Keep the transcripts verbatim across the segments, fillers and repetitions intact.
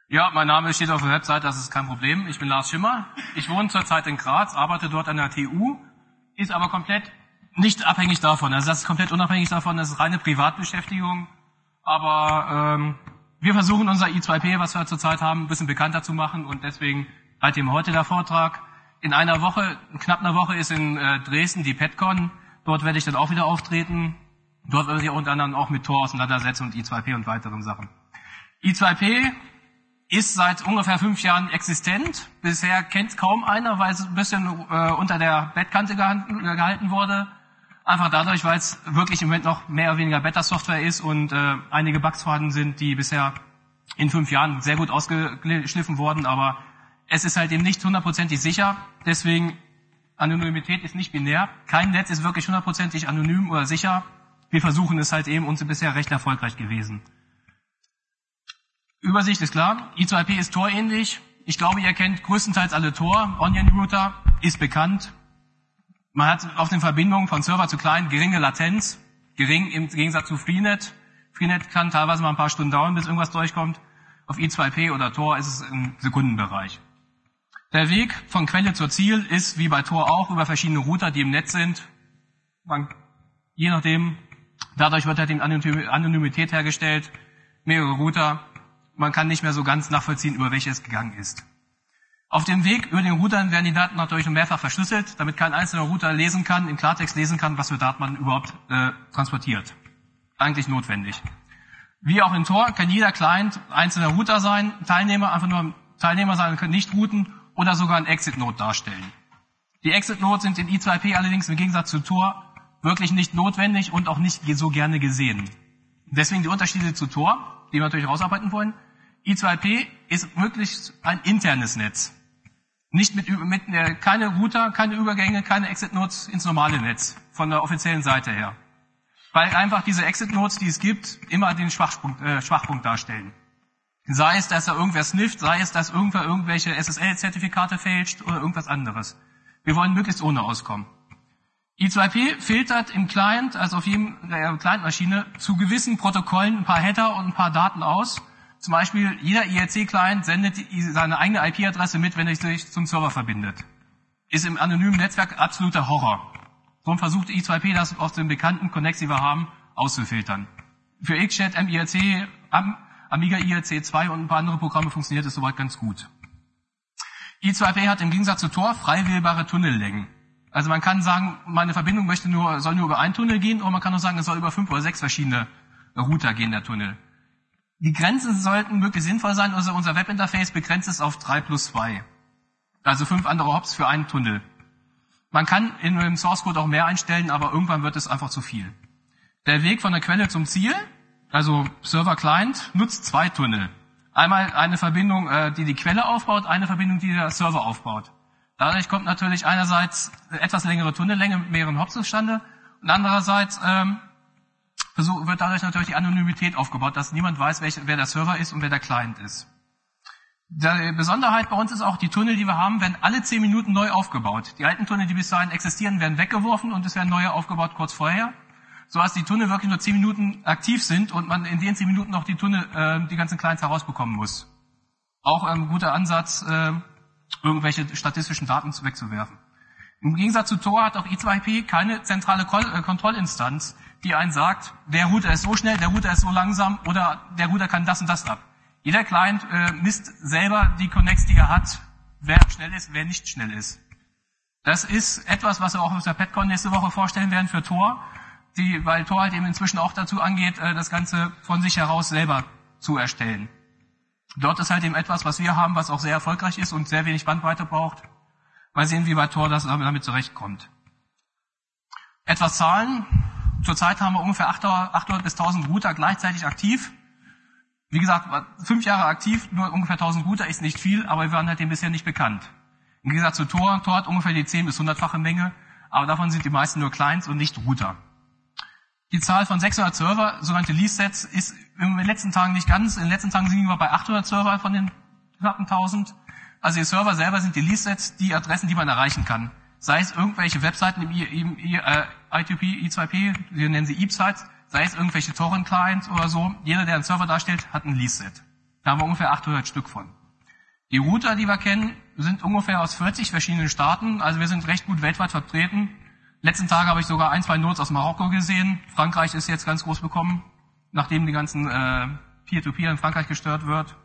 Ja, mein Name steht auf der Website, das ist kein Problem. Ich bin Lars Schimmer. Ich wohne zurzeit in Graz, arbeite dort an der T U, ist aber komplett nicht abhängig davon. Also das ist komplett unabhängig davon, das ist reine Privatbeschäftigung. Aber ähm, wir versuchen unser I zwei P, was wir zurzeit haben, ein bisschen bekannter zu machen und deswegen halt eben heute der Vortrag. In einer Woche, knapp einer Woche ist in äh, Dresden die PetCon. Dort werde ich dann auch wieder auftreten. Dort werde ich unter anderem auch mit Tor auseinandersetzen und I zwei P und weiteren Sachen. I zwei P ist seit ungefähr fünf Jahren existent. Bisher kennt kaum einer, weil es ein bisschen äh, unter der Bettkante gehalten, äh, gehalten wurde. Einfach dadurch, weil es wirklich im Moment noch mehr oder weniger Beta-Software ist und äh, einige Bugs vorhanden sind, die bisher in fünf Jahren sehr gut ausgeschliffen wurden. Aber es ist halt eben nicht hundertprozentig sicher. Deswegen, Anonymität ist nicht binär. Kein Netz ist wirklich hundertprozentig anonym oder sicher. Wir versuchen es halt eben und sind bisher recht erfolgreich gewesen. Übersicht ist klar. I zwei P ist Tor ähnlich. Ich glaube, ihr kennt größtenteils alle Tor. Onion Router ist bekannt. Man hat auf den Verbindungen von Server zu Client geringe Latenz. Gering im Gegensatz zu Freenet. Freenet kann teilweise mal ein paar Stunden dauern, bis irgendwas durchkommt. Auf I zwei P oder Tor ist es im Sekundenbereich. Der Weg von Quelle zur Ziel ist, wie bei Tor auch, über verschiedene Router, die im Netz sind. Man, je nachdem, dadurch wird halt die Anonymität hergestellt. Mehrere Router. Man kann nicht mehr so ganz nachvollziehen, über welche es gegangen ist. Auf dem Weg über den Routern werden die Daten natürlich noch mehrfach verschlüsselt, damit kein einzelner Router lesen kann, im Klartext lesen kann, was für Daten man überhaupt äh, transportiert. Eigentlich notwendig. Wie auch in Tor kann jeder Client einzelner Router sein, Teilnehmer einfach nur Teilnehmer sein, können nicht routen oder sogar ein Exit-Node darstellen. Die Exit-Nodes sind in I zwei P allerdings im Gegensatz zu Tor wirklich nicht notwendig und auch nicht so gerne gesehen. Deswegen die Unterschiede zu Tor, die wir natürlich rausarbeiten wollen. I zwei P ist möglichst ein internes Netz. Nicht mit, mit äh, keine Router, keine Übergänge, keine Exit-Nodes ins normale Netz, von der offiziellen Seite her. Weil einfach diese Exit-Nodes, die es gibt, immer den Schwachpunkt, äh, Schwachpunkt darstellen. Sei es, dass da irgendwer snifft, sei es, dass irgendwer irgendwelche S S L-Zertifikate fälscht oder irgendwas anderes. Wir wollen möglichst ohne auskommen. I zwei P filtert im Client, also auf jedem äh, Client-Maschine, zu gewissen Protokollen ein paar Header und ein paar Daten aus. Zum Beispiel, jeder I R C-Client sendet seine eigene I P-Adresse mit, wenn er sich zum Server verbindet. Ist im anonymen Netzwerk absoluter Horror. Darum versucht I zwei P das aus den bekannten Connects, die wir haben, auszufiltern. Für XChat, M I R C, Am, Amiga I R C zwei und ein paar andere Programme funktioniert es soweit ganz gut. I zwei P hat im Gegensatz zu Tor frei wählbare Tunnellängen. Also man kann sagen, meine Verbindung möchte nur, soll nur über einen Tunnel gehen, oder man kann auch sagen, es soll über fünf oder sechs verschiedene Router gehen, der Tunnel. Die Grenzen sollten wirklich sinnvoll sein, also unser Webinterface begrenzt es auf drei plus zwei. Also fünf andere Hops für einen Tunnel. Man kann in dem Source Code auch mehr einstellen, aber irgendwann wird es einfach zu viel. Der Weg von der Quelle zum Ziel, also Server-Client, nutzt zwei Tunnel. Einmal eine Verbindung, die die Quelle aufbaut, eine Verbindung, die der Server aufbaut. Dadurch kommt natürlich einerseits etwas längere Tunnellänge mit mehreren Hops zustande und andererseits ähm, wird dadurch natürlich die Anonymität aufgebaut, dass niemand weiß, welche, wer der Server ist und wer der Client ist. Die Besonderheit bei uns ist auch, die Tunnel, die wir haben, werden alle zehn Minuten neu aufgebaut. Die alten Tunnel, die bis dahin existieren, werden weggeworfen und es werden neue aufgebaut kurz vorher, so dass die Tunnel wirklich nur zehn Minuten aktiv sind und man in den zehn Minuten noch die Tunnel, äh, die ganzen Clients herausbekommen muss. Auch ein ähm, guter Ansatz, äh, irgendwelche statistischen Daten wegzuwerfen. Im Gegensatz zu Tor hat auch I zwei P keine zentrale Kontrollinstanz, die einen sagt, der Router ist so schnell, der Router ist so langsam oder der Router kann das und das ab. Jeder Client äh, misst selber die Connects, die er hat, wer schnell ist, wer nicht schnell ist. Das ist etwas, was wir auch auf der PetCon nächste Woche vorstellen werden für Tor, die, weil Tor halt eben inzwischen auch dazu angeht, äh, das Ganze von sich heraus selber zu erstellen. Dort ist halt eben etwas, was wir haben, was auch sehr erfolgreich ist und sehr wenig Bandbreite braucht. Mal sehen, wie bei Tor das damit zurechtkommt. Etwas Zahlen. Zurzeit haben wir ungefähr achthundert bis tausend Router gleichzeitig aktiv. Wie gesagt, fünf Jahre aktiv, nur ungefähr tausend Router ist nicht viel, aber wir waren halt dem bisher nicht bekannt. Im Gegensatz zu Tor, Tor hat ungefähr die zehn bis hundertfache Menge, aber davon sind die meisten nur Clients und nicht Router. Die Zahl von sechshundert Server, sogenannte Lease-Sets, ist in den letzten Tagen nicht ganz. In den letzten Tagen sind wir bei achthundert Server von den knappen tausend. Also die Server selber sind die Lease-Sets, die Adressen, die man erreichen kann. Sei es irgendwelche Webseiten im, im, im äh, I zwei P, I zwei P, wir nennen sie I P-Sites, sei es irgendwelche Torrent-Clients oder so. Jeder, der einen Server darstellt, hat ein Lease-Set. Da haben wir ungefähr achthundert Stück von. Die Router, die wir kennen, sind ungefähr aus vierzig verschiedenen Staaten. Also wir sind recht gut weltweit vertreten. Letzten Tage habe ich sogar ein, zwei Nodes aus Marokko gesehen. Frankreich ist jetzt ganz groß bekommen, nachdem die ganzen äh, Peer-to-Peer in Frankreich gestört wird.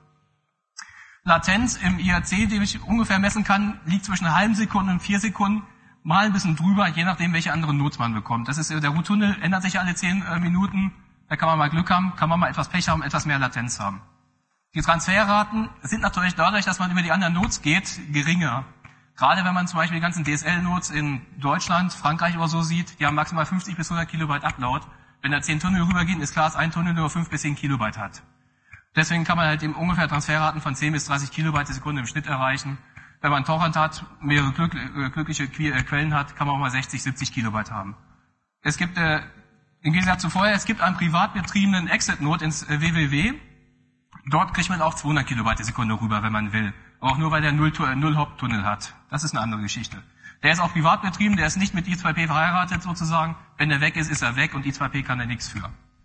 Latenz im I R C, die ich ungefähr messen kann, liegt zwischen einer halben Sekunde und vier Sekunden, mal ein bisschen drüber, je nachdem, welche andere Nodes man bekommt. Das ist, der Root-Tunnel ändert sich alle zehn äh, Minuten. Da kann man mal Glück haben, kann man mal etwas Pech haben, etwas mehr Latenz haben. Die Transferraten sind natürlich dadurch, dass man über die anderen Nodes geht, geringer. Gerade wenn man zum Beispiel die ganzen D S L-Nodes in Deutschland, Frankreich oder so sieht, die haben maximal fünfzig bis hundert Kilobyte Upload. Wenn da zehn Tunnel rübergehen, ist klar, dass ein Tunnel nur fünf bis zehn Kilobyte hat. Deswegen kann man halt eben ungefähr Transferraten von zehn bis dreißig Kilobyte die Sekunde im Schnitt erreichen. Wenn man Torrent hat, mehrere glück, äh, glückliche que Quellen hat, kann man auch mal sechzig, siebzig Kilobyte haben. Es gibt, äh, im Gegensatz zu vorher, es gibt einen privat betriebenen Exit-Node ins äh, W W W. Dort kriegt man auch zweihundert Kilobyte die Sekunde rüber, wenn man will. Aber auch nur, weil der Null-Hop-Tunnel hat. Das ist eine andere Geschichte. Der ist auch privat betrieben, der ist nicht mit I zwei P verheiratet sozusagen. Wenn der weg ist, ist er weg und I zwei P kann er nichts für.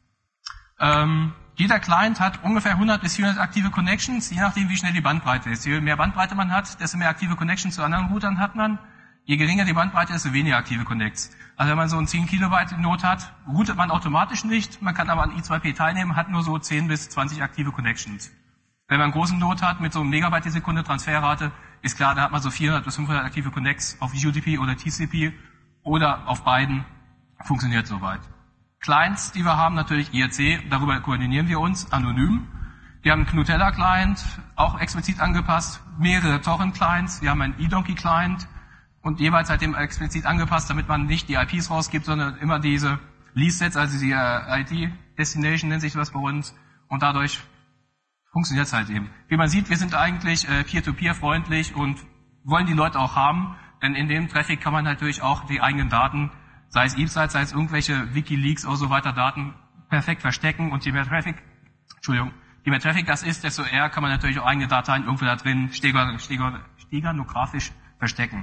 Ähm, jeder Client hat ungefähr hundert bis vierhundert aktive Connections, je nachdem, wie schnell die Bandbreite ist. Je mehr Bandbreite man hat, desto mehr aktive Connections zu anderen Routern hat man. Je geringer die Bandbreite, desto weniger aktive Connects. Also wenn man so einen zehn Kilobyte Node hat, routet man automatisch nicht. Man kann aber an I zwei P teilnehmen, hat nur so zehn bis zwanzig aktive Connections. Wenn man einen großen Node hat mit so einem Megabyte die Sekunde Transferrate, ist klar, da hat man so vierhundert bis fünfhundert aktive Connects auf U D P oder T C P oder auf beiden. Funktioniert soweit. Clients, die wir haben, natürlich I R C, darüber koordinieren wir uns, anonym. Wir haben einen Gnutella-Client, auch explizit angepasst, mehrere Torrent-Clients, wir haben einen eDonkey-Client und jeweils seitdem explizit angepasst, damit man nicht die I Ps rausgibt, sondern immer diese Lease-Sets, also die äh, I D-Destination nennt sich das bei uns und dadurch funktioniert es halt eben. Wie man sieht, wir sind eigentlich äh, Peer-to-Peer-freundlich und wollen die Leute auch haben, denn in dem Traffic kann man natürlich auch die eigenen Daten, sei es E-Sites, sei es irgendwelche Wikileaks oder so weiter Daten, perfekt verstecken und je mehr Traffic, Entschuldigung, je mehr Traffic das ist, desto eher kann man natürlich auch eigene Dateien irgendwo da drin steganografisch verstecken.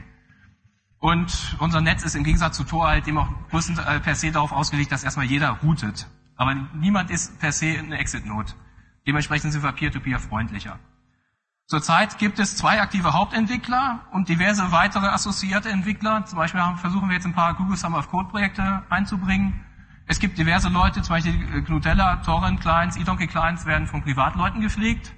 Und unser Netz ist im Gegensatz zu Tor halt eben auch größtenteils per se darauf ausgelegt, dass erstmal jeder routet. Aber niemand ist per se eine Exit-Node. Dementsprechend sind wir Peer-to-Peer freundlicher. Zurzeit gibt es zwei aktive Hauptentwickler und diverse weitere assoziierte Entwickler. Zum Beispiel haben, versuchen wir jetzt ein paar Google Summer of Code Projekte einzubringen. Es gibt diverse Leute, zum Beispiel Gnutella, Torrent Clients, eDonkey Clients werden von Privatleuten gepflegt.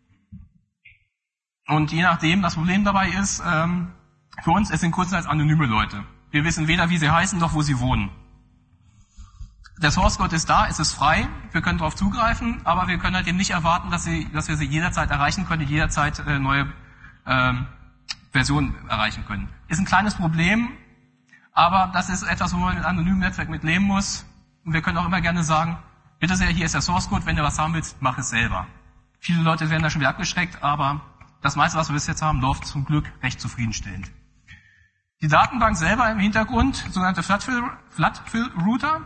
Und je nachdem, das Problem dabei ist, ähm, für uns, es sind größtenteils anonyme Leute. Wir wissen weder, wie sie heißen, noch wo sie wohnen. Der Source Code ist da, es ist frei, wir können darauf zugreifen, aber wir können halt eben nicht erwarten, dass, sie, dass wir sie jederzeit erreichen können, jederzeit äh, neue ähm, Versionen erreichen können. Ist ein kleines Problem, aber das ist etwas, wo man mit einem anonymen Netzwerk mit leben muss. Und wir können auch immer gerne sagen, bitte sehr, hier ist der Source Code, wenn du was haben willst, mach es selber. Viele Leute werden da schon wieder abgeschreckt, aber das meiste, was wir bis jetzt haben, läuft zum Glück recht zufriedenstellend. Die Datenbank selber im Hintergrund, sogenannte Floodfill-Router.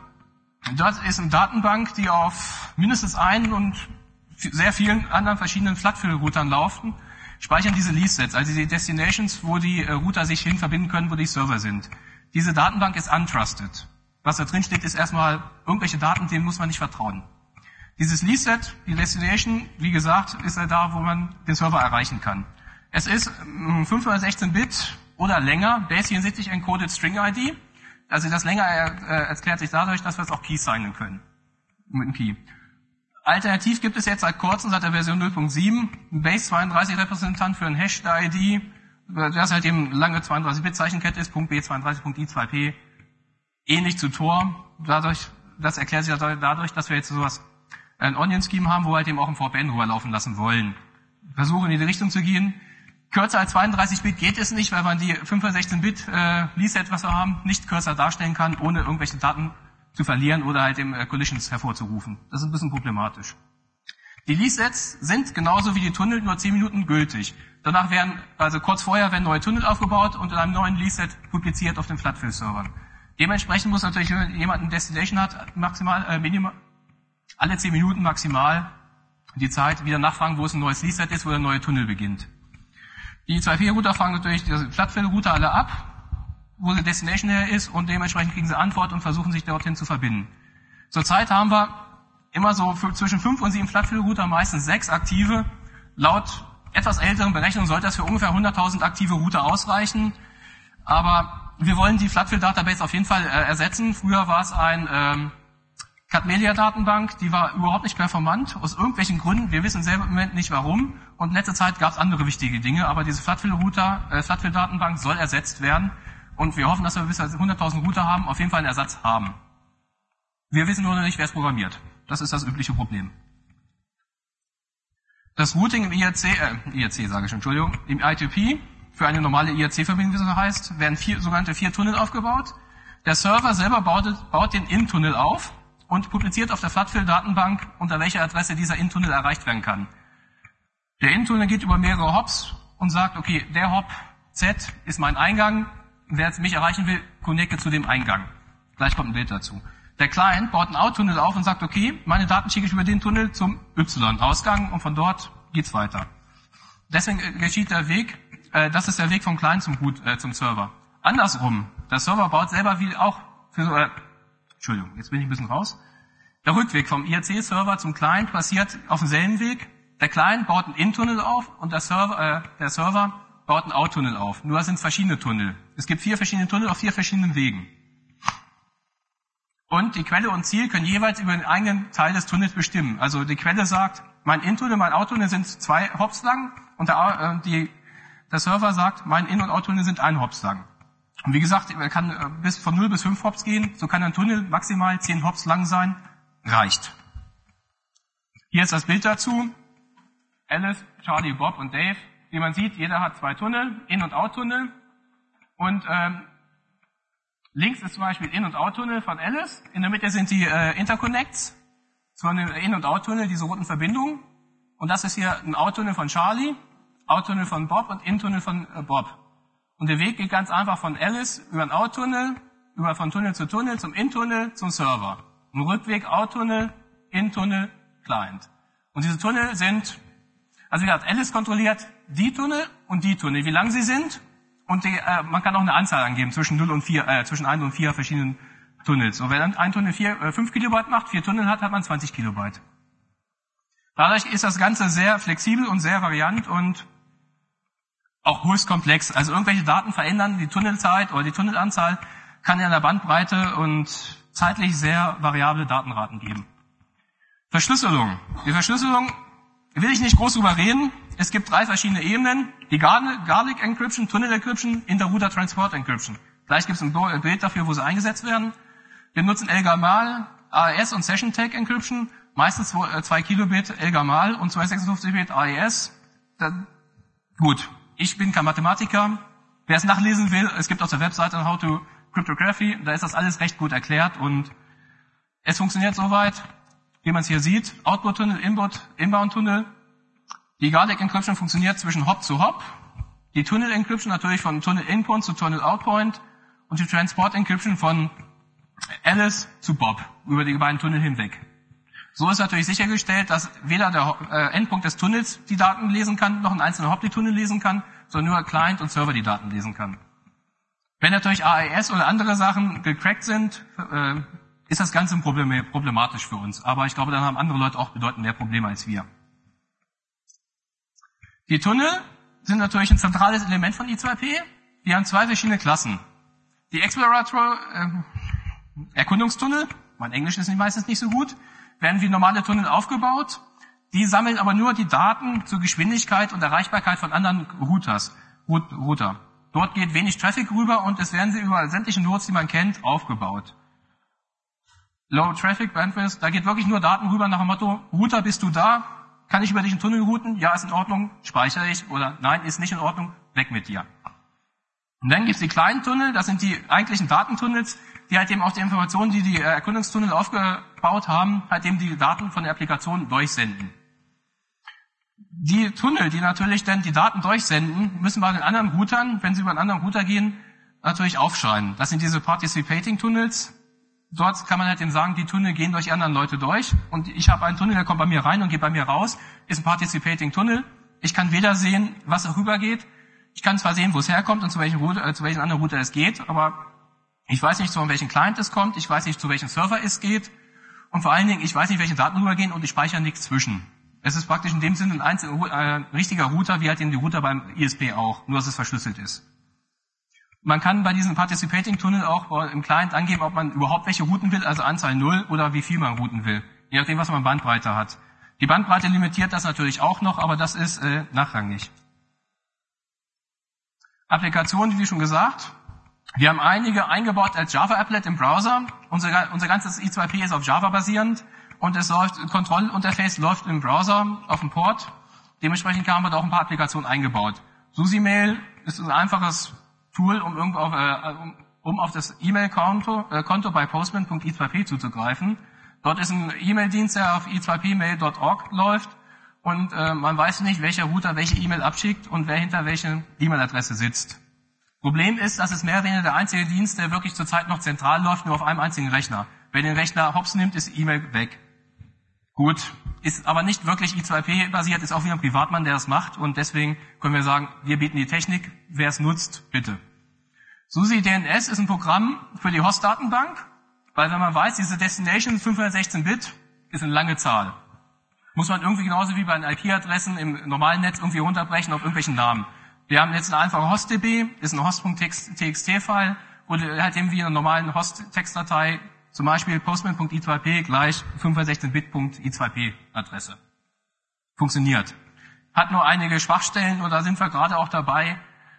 Das ist eine Datenbank, die auf mindestens einen und sehr vielen anderen verschiedenen Floodfill-Routern laufen, speichern diese Lease-Sets, also die Destinations, wo die Router sich hin verbinden können, wo die Server sind. Diese Datenbank ist untrusted. Was da drin steht, ist erstmal irgendwelche Daten, denen muss man nicht vertrauen. Dieses Lease-Set, die Destination, wie gesagt, ist ja da, wo man den Server erreichen kann. Es ist fünfhundertsechzehn Bit oder länger, Base vierundsiebzig encoded String I D. Also das länger äh, erklärt sich dadurch, dass wir es auch Key signen können. Mit einem Key. Alternativ gibt es jetzt seit kurzem, seit der Version null Punkt sieben, einen Base zweiunddreißig Repräsentant für ein Hashed I D, das halt eben lange zweiunddreißig Bit Zeichenkette ist, .b zweiunddreißig Punkt i zwei p. Ähnlich zu Tor. Dadurch, das erklärt sich dadurch, dass wir jetzt sowas, ein Onion-Scheme haben, wo wir halt eben auch ein V P N rüberlaufen lassen wollen. Versuchen in die Richtung zu gehen. Kürzer als zweiunddreißig Bit geht es nicht, weil man die fünfhundertsechzehn Bit äh, Lease-Set, was wir haben, nicht kürzer darstellen kann, ohne irgendwelche Daten zu verlieren oder halt eben äh, Collisions hervorzurufen. Das ist ein bisschen problematisch. Die Lease-Sets sind genauso wie die Tunnel nur zehn Minuten gültig. Danach werden, also kurz vorher werden neue Tunnel aufgebaut und in einem neuen Lease-Set publiziert auf den Floodfill-Servern. Dementsprechend muss natürlich, wenn jemand eine Destination hat, maximal, äh, minimal, alle zehn Minuten maximal die Zeit wieder nachfragen, wo es ein neues Lease-Set ist, wo der neue Tunnel beginnt. Die I zwei P-Router fragen natürlich die Floodfill-Router alle ab, wo die Destination her ist und dementsprechend kriegen sie Antwort und versuchen sich dorthin zu verbinden. Zurzeit haben wir immer so für zwischen fünf und sieben Floodfill-Router, meistens sechs aktive. Laut etwas älteren Berechnungen sollte das für ungefähr hunderttausend aktive Router ausreichen. Aber wir wollen die Floodfill Database auf jeden Fall äh, ersetzen. Früher war es ein ähm, Cat-Media-Datenbank, die war überhaupt nicht performant, aus irgendwelchen Gründen. Wir wissen selber im Moment nicht warum. Und in letzter Zeit gab es andere wichtige Dinge. Aber diese Floodfill-Router, äh, Floodfill-Datenbank soll ersetzt werden. Und wir hoffen, dass wir bis zu hunderttausend Router haben, auf jeden Fall einen Ersatz haben. Wir wissen nur noch nicht, wer es programmiert. Das ist das übliche Problem. Das Routing im I R C, äh, I R C sage ich schon, Entschuldigung, im I two P, für eine normale I R C-Verbindung, wie es so heißt, werden vier, sogenannte vier Tunnel aufgebaut. Der Server selber baut, baut den In-Tunnel auf und publiziert auf der Floodfill-Datenbank, unter welcher Adresse dieser In-Tunnel erreicht werden kann. Der In-Tunnel geht über mehrere Hops und sagt, okay, der Hop Z ist mein Eingang, wer jetzt mich erreichen will, connecte zu dem Eingang. Gleich kommt ein Bild dazu. Der Client baut einen Out-Tunnel auf und sagt, okay, meine Daten schicke ich über den Tunnel zum Y-Ausgang und von dort geht's weiter. Deswegen geschieht der Weg, äh, das ist der Weg vom Client zum, Root, äh, zum Server. Andersrum, der Server baut selber wie auch für so, äh, Entschuldigung, jetzt bin ich ein bisschen raus. Der Rückweg vom I R C-Server zum Client passiert auf demselben Weg. Der Client baut einen In-Tunnel auf und der Server, äh, der Server baut einen Out-Tunnel auf. Nur das sind verschiedene Tunnel. Es gibt vier verschiedene Tunnel auf vier verschiedenen Wegen. Und die Quelle und Ziel können jeweils über den eigenen Teil des Tunnels bestimmen. Also die Quelle sagt, mein In-Tunnel, mein Out-Tunnel sind zwei Hops lang und der, äh, die, der Server sagt, mein In- und Out-Tunnel sind ein Hops lang. Und wie gesagt, er kann äh, bis von null bis fünf Hops gehen, so kann ein Tunnel maximal zehn Hops lang sein, reicht. Hier ist das Bild dazu. Alice, Charlie, Bob und Dave. Wie man sieht, jeder hat zwei Tunnel, In- und Out-Tunnel. Und ähm, links ist zum Beispiel In- und Out-Tunnel von Alice. In der Mitte sind die äh, Interconnects von dem In- und Out-Tunnel, diese roten Verbindungen. Und das ist hier ein Out-Tunnel von Charlie, Out-Tunnel von Bob und In-Tunnel von äh, Bob. Und der Weg geht ganz einfach von Alice über einen Out-Tunnel, über von Tunnel zu Tunnel, zum In-Tunnel, zum Server. Ein Rückweg Out-Tunnel, In-Tunnel, Client. Und diese Tunnel sind, also wie gesagt, Alice kontrolliert die Tunnel und die Tunnel, wie lang sie sind. Und die, äh, man kann auch eine Anzahl angeben zwischen null und vier, äh, zwischen eins und vier verschiedenen Tunnels. So, wenn ein Tunnel vier, äh, fünf Kilobyte macht, vier Tunnel hat, hat man zwanzig Kilobyte. Dadurch ist das Ganze sehr flexibel und sehr variant und auch höchst komplex. Also irgendwelche Daten verändern, die Tunnelzeit oder die Tunnelanzahl kann in der Bandbreite und zeitlich sehr variable Datenraten geben. Verschlüsselung. Die Verschlüsselung will ich nicht groß drüber reden. Es gibt drei verschiedene Ebenen. Die Garlic Encryption, Tunnel Encryption, Inter-Router Transport Encryption. Gleich gibt es ein Bild dafür, wo sie eingesetzt werden. Wir nutzen Elgamal, A E S und Session Tag Encryption. Meistens zwei Kilobit Elgamal und zweihundertsechsundfünfzig Bit A E S. Dann, gut, ich bin kein Mathematiker. Wer es nachlesen will, es gibt auf der Webseite How to Cryptography, da ist das alles recht gut erklärt und es funktioniert soweit, wie man es hier sieht. Output-Tunnel, Inbound-Tunnel. Die Garlic Encryption funktioniert zwischen Hop zu Hop. Die Tunnel Encryption natürlich von Tunnel Inpoint zu Tunnel Outpoint und die Transport Encryption von Alice zu Bob über die beiden Tunnel hinweg. So ist natürlich sichergestellt, dass weder der äh, Endpunkt des Tunnels die Daten lesen kann, noch ein einzelner Hop die Tunnel lesen kann, sondern nur Client und Server die Daten lesen kann. Wenn natürlich A E S oder andere Sachen gecrackt sind, äh, ist das Ganze problematisch für uns. Aber ich glaube, dann haben andere Leute auch bedeutend mehr Probleme als wir. Die Tunnel sind natürlich ein zentrales Element von I zwei P. Die haben zwei verschiedene Klassen. Die Explorator äh, Erkundungstunnel, mein Englisch ist meistens nicht so gut, werden wie normale Tunnel aufgebaut. Die sammeln aber nur die Daten zur Geschwindigkeit und Erreichbarkeit von anderen Routers, Router. Dort geht wenig Traffic rüber und es werden sie über sämtliche Nodes, die man kennt, aufgebaut. Low Traffic Bandwidth, da geht wirklich nur Daten rüber nach dem Motto, Router, bist du da? Kann ich über dich einen Tunnel routen? Ja, ist in Ordnung, speichere ich. Oder nein, ist nicht in Ordnung, weg mit dir. Und dann gibt's die kleinen Tunnel, das sind die eigentlichen Datentunnels, die halt eben auch die Informationen, die die Erkundungstunnel aufgebaut haben, halt eben die Daten von der Applikation durchsenden. Die Tunnel, die natürlich dann die Daten durchsenden, müssen bei den anderen Routern, wenn sie über einen anderen Router gehen, natürlich aufschreiben. Das sind diese Participating Tunnels. Dort kann man halt eben sagen, die Tunnel gehen durch die anderen Leute durch. Und ich habe einen Tunnel, der kommt bei mir rein und geht bei mir raus. Ist ein Participating Tunnel. Ich kann weder sehen, was da rübergeht. Ich kann zwar sehen, wo es herkommt und zu welchem, Router, äh, zu welchem anderen Router es geht, aber ich weiß nicht, zu welchem Client es kommt. Ich weiß nicht, zu welchem Server es geht. Und vor allen Dingen, ich weiß nicht, welche Daten rübergehen und ich speichere nichts zwischen. Es ist praktisch in dem Sinne ein einzel- äh, richtiger Router, wie halt den Router beim I S P auch, nur dass es verschlüsselt ist. Man kann bei diesem Participating Tunnel auch im Client angeben, ob man überhaupt welche routen will, also Anzahl null oder wie viel man routen will, je nachdem, was man Bandbreite hat. Die Bandbreite limitiert das natürlich auch noch, aber das ist äh, nachrangig. Applikationen, wie schon gesagt. Wir haben einige eingebaut als Java-Applet im Browser. Unser, unser ganzes I zwei P ist auf Java basierend und es läuft, Kontrollinterface läuft im Browser auf dem Port. Dementsprechend haben wir da auch ein paar Applikationen eingebaut. SUSE-Mail ist ein einfaches Tool, um, irgendwo auf, äh, um, um auf das E-Mail-Konto äh, Konto bei postman punkt i zwei p zuzugreifen. Dort ist ein E-Mail-Dienst, der auf i zwei p mail punkt org läuft und äh, man weiß nicht, welcher Router welche E-Mail abschickt und wer hinter welcher E-Mail-Adresse sitzt. Problem ist, dass es mehr oder weniger der einzige Dienst, der wirklich zurzeit noch zentral läuft, nur auf einem einzigen Rechner. Wer den Rechner hops nimmt, ist E-Mail weg. Gut, ist aber nicht wirklich I zwei P basiert, ist auch wieder ein Privatmann, der das macht und deswegen können wir sagen, wir bieten die Technik, wer es nutzt, bitte. SUSE D N S ist ein Programm für die Host-Datenbank, weil wenn man weiß, diese Destination fünfhundertsechzehn Bit ist eine lange Zahl. Muss man irgendwie genauso wie bei den I P-Adressen im normalen Netz irgendwie runterbrechen auf irgendwelchen Namen. Wir haben jetzt eine einfache Host-D B, ist ein host.txt-File, wo halt eben wie in einer normalen Host-Textdatei, zum Beispiel postman punkt i zwei p gleich fünfhundertsechzehn Bit punkt i zwei p Adresse. Funktioniert. Hat nur einige Schwachstellen und da sind wir gerade auch dabei,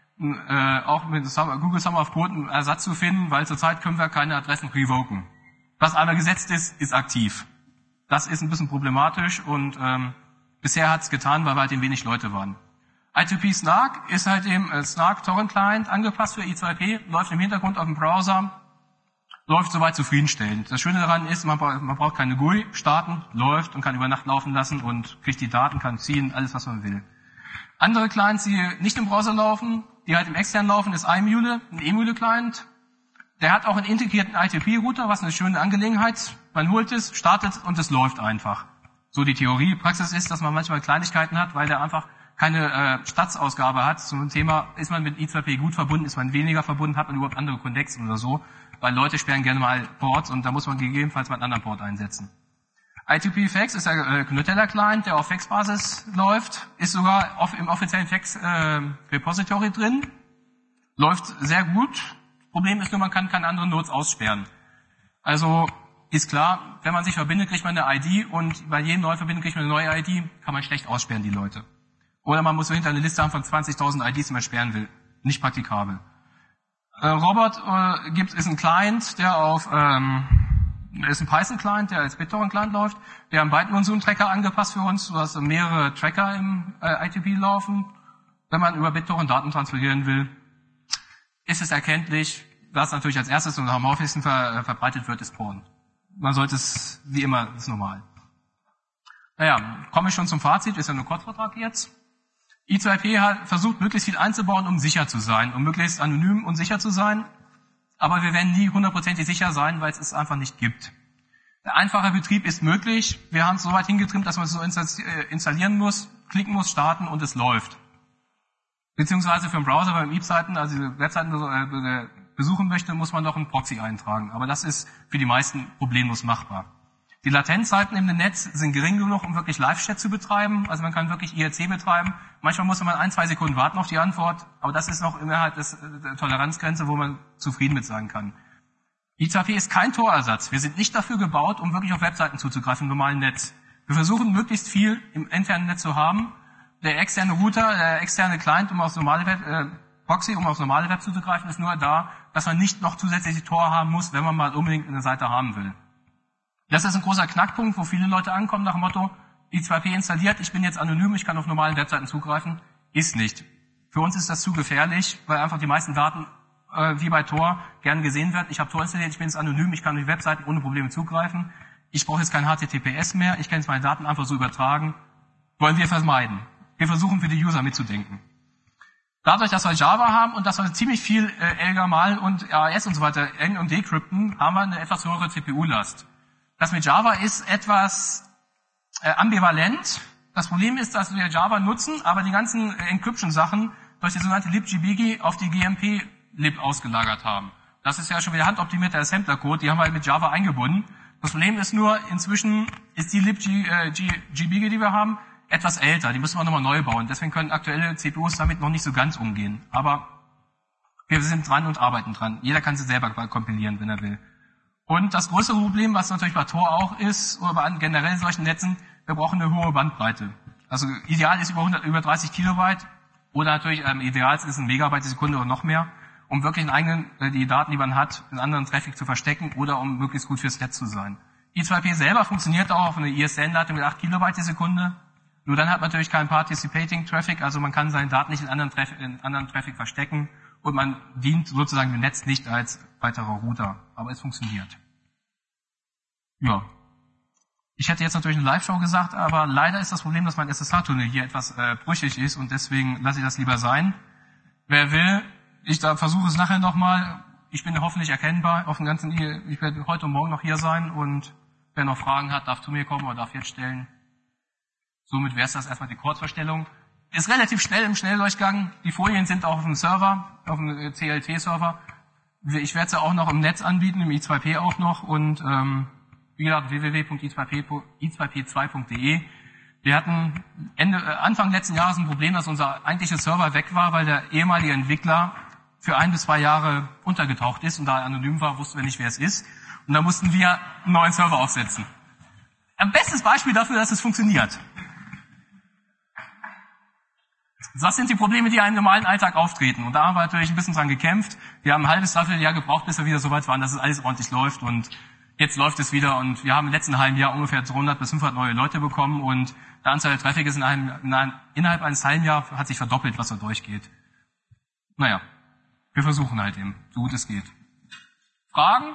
äh, auch mit Google Summer of Code einen Ersatz zu finden, weil zurzeit können wir keine Adressen revoken. Was einmal gesetzt ist, ist aktiv. Das ist ein bisschen problematisch und ähm, bisher hat es getan, weil wir halt eben wenig Leute waren. I zwei P Snark ist halt eben äh, Snark Torrent Client angepasst für I zwei P, läuft im Hintergrund auf dem Browser, läuft soweit zufriedenstellend. Das Schöne daran ist, man, man braucht keine G U I, starten, läuft und kann über Nacht laufen lassen und kriegt die Daten, kann ziehen, alles was man will. Andere Clients, die nicht im Browser laufen, die halt im externen laufen, ist iMule, ein eMule Client. Der hat auch einen integrierten I zwei P Router, was eine schöne Angelegenheit. Man holt es, startet und es läuft einfach. So die Theorie. Praxis ist, dass man manchmal Kleinigkeiten hat, weil der einfach keine äh, Stadtsausgabe hat zum Thema, ist man mit I zwei P gut verbunden, ist man weniger verbunden, hat man überhaupt andere Connects oder so, weil Leute sperren gerne mal Ports und da muss man gegebenenfalls mal einen anderen Port einsetzen. I zwei P Fax ist der äh, Gnutella-Client, der auf Fax-Basis läuft, ist sogar auf, im offiziellen Fax-Repository äh, drin, läuft sehr gut. Problem ist nur, man kann keine anderen Nodes aussperren. Also ist klar, wenn man sich verbindet, kriegt man eine I D und bei jedem neuen Verbinden kriegt man eine neue I D, kann man schlecht aussperren, die Leute. Oder man muss so hinter eine Liste haben von zwanzigtausend I Ds, die man sperren will. Nicht praktikabel. Äh, Robert äh, gibt ist ein Client, der auf ähm, ist ein Python-Client, der als BitTorrent-Client läuft. Wir haben beiden unseren Tracker angepasst für uns, sodass mehrere Tracker im äh, I zwei P laufen. Wenn man über BitTorrent Daten transferieren will, ist es erkenntlich, was natürlich als erstes und am häufigsten ver, verbreitet wird, ist Porn. Man sollte es, wie immer, das ist normal. Naja, komme ich schon zum Fazit, ist ja nur Kurzvortrag jetzt. I zwei P hat versucht, möglichst viel einzubauen, um sicher zu sein, um möglichst anonym und sicher zu sein. Aber wir werden nie hundertprozentig sicher sein, weil es es einfach nicht gibt. Der einfache Betrieb ist möglich. Wir haben es so weit hingetrimmt, dass man es so installieren muss, klicken muss, starten und es läuft. Beziehungsweise für den Browser, wenn man Webseiten, also Webseiten besuchen möchte, muss man doch einen Proxy eintragen. Aber das ist für die meisten problemlos machbar. Die Latenzzeiten im Netz sind gering genug, um wirklich Live-Chat zu betreiben. Also man kann wirklich I R C betreiben. Manchmal muss man ein, zwei Sekunden warten auf die Antwort. Aber das ist noch innerhalb des, der Toleranzgrenze, wo man zufrieden mit sein kann. I zwei P ist kein Torersatz. Wir sind nicht dafür gebaut, um wirklich auf Webseiten zuzugreifen im normalen Netz. Wir versuchen, möglichst viel im internen Netz zu haben. Der externe Router, der externe Client, um aufs normale Web, äh, Proxy, um aufs normale Web zuzugreifen, ist nur da, dass man nicht noch zusätzliche Tor haben muss, wenn man mal unbedingt eine Seite haben will. Das ist ein großer Knackpunkt, wo viele Leute ankommen nach dem Motto, I zwei P installiert, ich bin jetzt anonym, ich kann auf normalen Webseiten zugreifen. Ist nicht. Für uns ist das zu gefährlich, weil einfach die meisten Daten, äh, wie bei Tor, gern gesehen werden. Ich habe Tor installiert, ich bin jetzt anonym, ich kann auf die Webseiten ohne Probleme zugreifen. Ich brauche jetzt kein H T T P S mehr, ich kann jetzt meine Daten einfach so übertragen. Wollen wir vermeiden. Wir versuchen für die User mitzudenken. Dadurch, dass wir Java haben und dass wir ziemlich viel äh, Elgamal und A E S und so weiter eng und decrypten, haben wir eine etwas höhere C P U-Last. Das mit Java ist etwas äh, ambivalent. Das Problem ist, dass wir Java nutzen, aber die ganzen äh, Encryption-Sachen durch die sogenannte libgbg auf die G M P-Lib ausgelagert haben. Das ist ja schon wieder handoptimierter Assembler-Code, die haben wir mit Java eingebunden. Das Problem ist nur, inzwischen ist die libgbg, äh, die wir haben, etwas älter, die müssen wir nochmal neu bauen. Deswegen können aktuelle C P Us damit noch nicht so ganz umgehen. Aber wir sind dran und arbeiten dran. Jeder kann sie selber kompilieren, wenn er will. Und das größte Problem, was natürlich bei Tor auch ist, oder bei generell solchen Netzen, wir brauchen eine hohe Bandbreite. Also ideal ist über, hundert, über dreißig Kilobyte oder natürlich ähm, ideal ist ein Megabyte die Sekunde oder noch mehr, um wirklich einen eigenen, äh, die Daten, die man hat, in anderen Traffic zu verstecken oder um möglichst gut fürs Netz zu sein. I zwei P selber funktioniert auch auf einer I S N-Leitung mit acht Kilobyte die Sekunde. Nur dann hat man natürlich keinen Participating Traffic, also man kann seine Daten nicht in anderen Traffic, in anderen Traffic verstecken und man dient sozusagen dem Netz nicht als weiterer Router. Aber es funktioniert. Ja. Ich hätte jetzt natürlich eine Live-Show gesagt, aber leider ist das Problem, dass mein S S H-Tunnel hier etwas äh, brüchig ist und deswegen lasse ich das lieber sein. Wer will, ich da versuche es nachher nochmal. Ich bin hoffentlich erkennbar auf dem ganzen, ich werde heute und morgen noch hier sein und wer noch Fragen hat, darf zu mir kommen oder darf jetzt stellen. Somit wäre es das erstmal die Kurzvorstellung. Ist relativ schnell im Schnelldurchgang. Die Folien sind auch auf dem Server, auf dem C L T-Server. Ich werde sie auch noch im Netz anbieten, im I zwei P auch noch und ähm, wie gesagt, w w w punkt i zwei p zwei punkt de. Wir hatten Ende, äh, Anfang letzten Jahres ein Problem, dass unser eigentlicher Server weg war, weil der ehemalige Entwickler für ein bis zwei Jahre untergetaucht ist und da er anonym war, wussten wir nicht, wer es ist. Und da mussten wir einen neuen Server aufsetzen. Ein bestes Beispiel dafür, dass es funktioniert. Das sind die Probleme, die einem normalen Alltag auftreten. Und da haben wir natürlich ein bisschen dran gekämpft. Wir haben ein halbes, dreiviertel Jahr gebraucht, bis wir wieder so weit waren, dass es alles ordentlich läuft. Und jetzt läuft es wieder. Und wir haben im letzten halben Jahr ungefähr zweihundert bis fünfhundert neue Leute bekommen. Und die Anzahl der Traffic ist in einem, in einem, innerhalb eines halben Jahres hat sich verdoppelt, was da durchgeht. Naja, wir versuchen halt eben, so gut es geht. Fragen?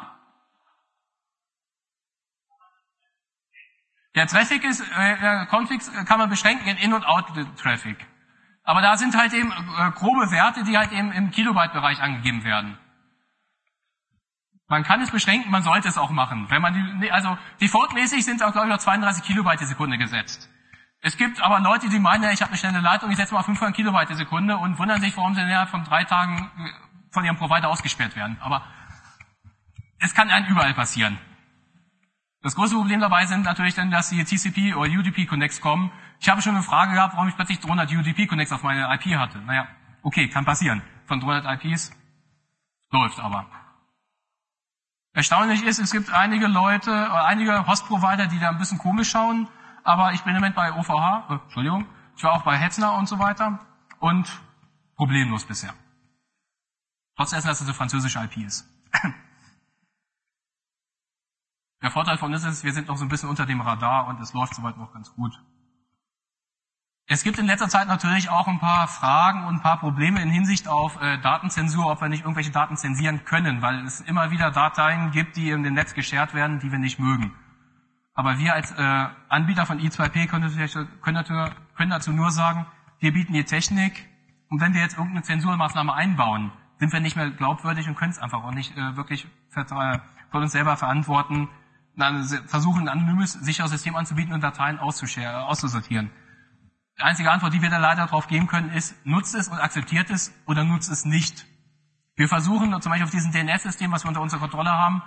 Der Traffic ist, äh, der Config kann man beschränken in In- und Out-Traffic. Aber da sind halt eben äh, grobe Werte, die halt eben im Kilobyte-Bereich angegeben werden. Man kann es beschränken, man sollte es auch machen. Wenn man die, also defaultmäßig sind auch glaube ich noch zweiunddreißig Kilobyte die Sekunde gesetzt. Es gibt aber Leute, die meinen, ja, ich habe eine schnelle Leitung, ich setze mal fünfhundert Kilobyte die Sekunde und wundern sich, warum sie innerhalb von drei Tagen von ihrem Provider ausgesperrt werden. Aber es kann einem überall passieren. Das große Problem dabei sind natürlich dann, dass die T C P oder U D P-Connects kommen. Ich habe schon eine Frage gehabt, warum ich plötzlich dreihundert U D P-Connects auf meine I P hatte. Naja, okay, kann passieren. Von dreihundert I Ps läuft aber. Erstaunlich ist, es gibt einige Leute, oder einige Host-Provider, die da ein bisschen komisch schauen, aber ich bin im Moment bei O V H, äh, Entschuldigung, ich war auch bei Hetzner und so weiter und problemlos bisher. Trotz dessen, dass es eine französische I P ist. Der Vorteil von uns ist, wir sind noch so ein bisschen unter dem Radar und es läuft soweit noch ganz gut. Es gibt in letzter Zeit natürlich auch ein paar Fragen und ein paar Probleme in Hinsicht auf äh, Datenzensur, ob wir nicht irgendwelche Daten zensieren können, weil es immer wieder Dateien gibt, die in dem Netz geshared werden, die wir nicht mögen. Aber wir als äh, Anbieter von I zwei P können, können, können dazu nur sagen, wir bieten die Technik und wenn wir jetzt irgendeine Zensurmaßnahme einbauen, sind wir nicht mehr glaubwürdig und können es einfach auch nicht äh, wirklich von uns selber verantworten, dann versuchen, ein anonymes, sicheres System anzubieten und Dateien auszusortieren. Die einzige Antwort, die wir da leider darauf geben können, ist, nutzt es und akzeptiert es oder nutzt es nicht. Wir versuchen zum Beispiel auf diesem D N S-System, was wir unter unserer Kontrolle haben,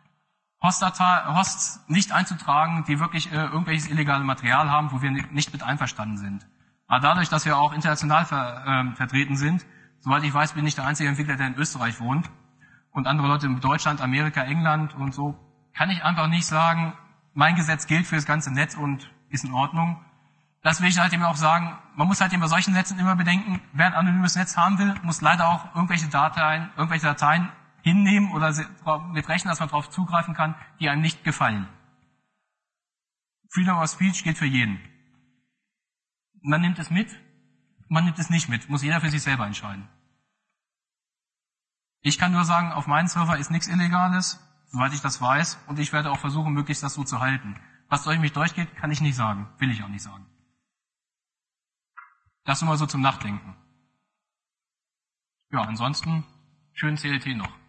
Hosts nicht einzutragen, die wirklich äh, irgendwelches illegales Material haben, wo wir nicht mit einverstanden sind. Aber dadurch, dass wir auch international ver, äh, vertreten sind, soweit ich weiß, bin ich der einzige Entwickler, der in Österreich wohnt und andere Leute in Deutschland, Amerika, England und so, kann ich einfach nicht sagen, mein Gesetz gilt für das ganze Netz und ist in Ordnung. Das will ich halt eben auch sagen, man muss halt eben bei solchen Netzen immer bedenken, wer ein anonymes Netz haben will, muss leider auch irgendwelche Dateien, irgendwelche Dateien hinnehmen oder mit rechnen, dass man darauf zugreifen kann, die einem nicht gefallen. Freedom of Speech gilt für jeden. Man nimmt es mit, man nimmt es nicht mit, muss jeder für sich selber entscheiden. Ich kann nur sagen, auf meinem Server ist nichts Illegales, soweit ich das weiß, und ich werde auch versuchen, möglichst das so zu halten. Was durch mich durchgeht, kann ich nicht sagen, will ich auch nicht sagen. Das nur mal so zum Nachdenken. Ja, ansonsten schönen C L T noch.